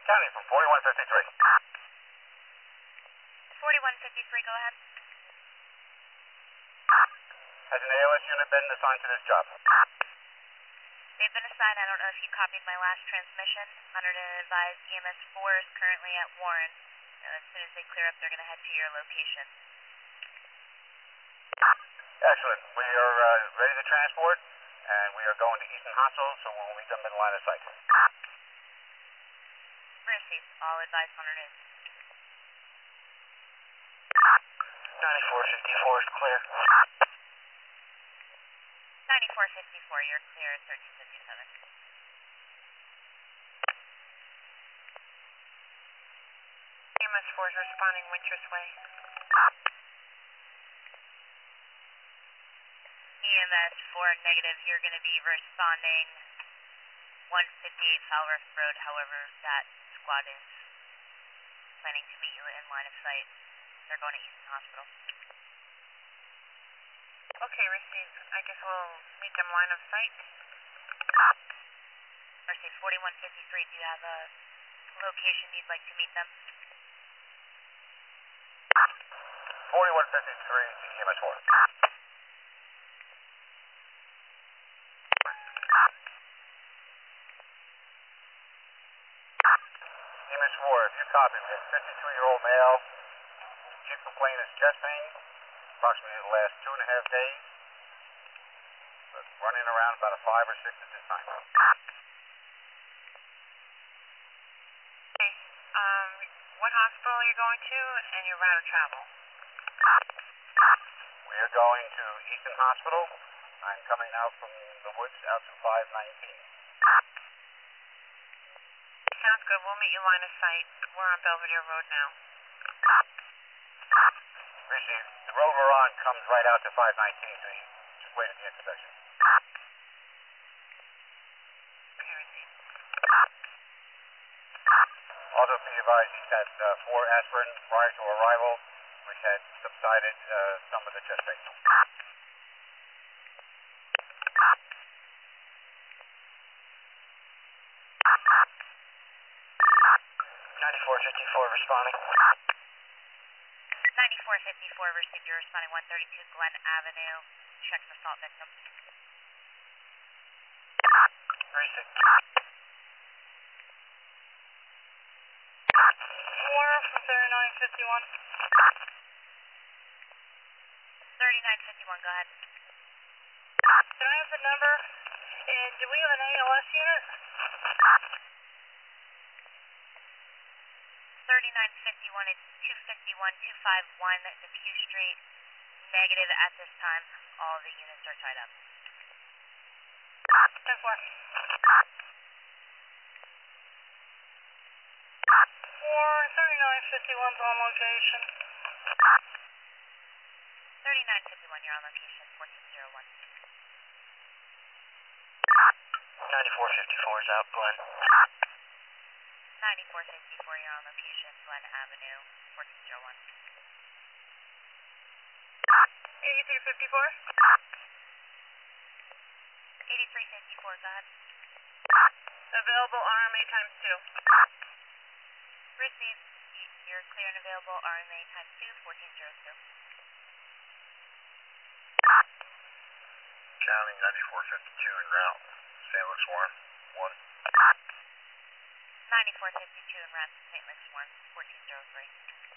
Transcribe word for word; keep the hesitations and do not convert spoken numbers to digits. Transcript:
County from forty-one fifty-three. forty-one fifty-three, go ahead. Has an A L S unit been assigned to this job? They've been assigned. I don't know if you copied my last transmission. Under to advise E M S four is currently at Warren. So as soon as they clear up, they're going to head to your location. Excellent. We are uh, ready to transport, and we are going to Easton Hospital, so we'll meet them in line of sight. Received. All advice on it is. ninety-four fifty-four is clear. ninety-four fifty-four, you're clear at thirteen fifty-seven. E M S four is responding Wintress Way. E M S four negative, you're going to be responding one fifty-eight Falworth Road. However, that squad is planning to meet you in line of sight. They're going to Easton Hospital. Okay, received. I guess we'll meet them line of sight. Mercy, forty-one fifty-three, do you have a location you'd like to meet them? forty-one fifty-three to E M S four. E M S four, if you copy, we have a fifty-two-year-old male. Chief complaint is chest pain, approximately the last two and a half days. But running around about a five or six at this time. Okay. Um, what hospital are you going to and your route of travel? We are going to Easton Hospital. I'm coming out from the woods out to five nineteen. Sounds good. We'll meet you line of sight. We're on Belvedere Road now. Received. The road we're on comes right out to five nineteen, so you just wait at the intersection. Okay, received. Also, be advised, he's had uh, four aspirin prior to arrival, which had subsided uh, some of the chest pain. ninety-four fifty-four responding. ninety-four fifty-four, received, you're responding one thirty-two Glen Avenue. Check an assault victim. Received. Warren from thirty-nine fifty-one. thirty-nine fifty-one, go ahead. Do I have the number? And do we have an A L S unit? thirty-nine fifty-one, it's two fifty-one two fifty-one, Depew Street. Negative at this time. All the units are tied up. ten four. Warren, thirty-nine fifty-one's on location. thirty-nine fifty-one, you're on location, fourteen oh one. ninety-four fifty-four is out, Glen. ninety-four fifty-four, you're on location, Glen Avenue, fourteen oh one. eighty-three fifty-four. eighty-three fifty-four, go ahead. Available R M A times two. Received. You're clear and available, R M A times two, fourteen oh two. County ninety-four fifty-two en route. Saint Louis Warren, one. ninety-four fifty-two en route to Saint Louis Warren, fourteen oh three.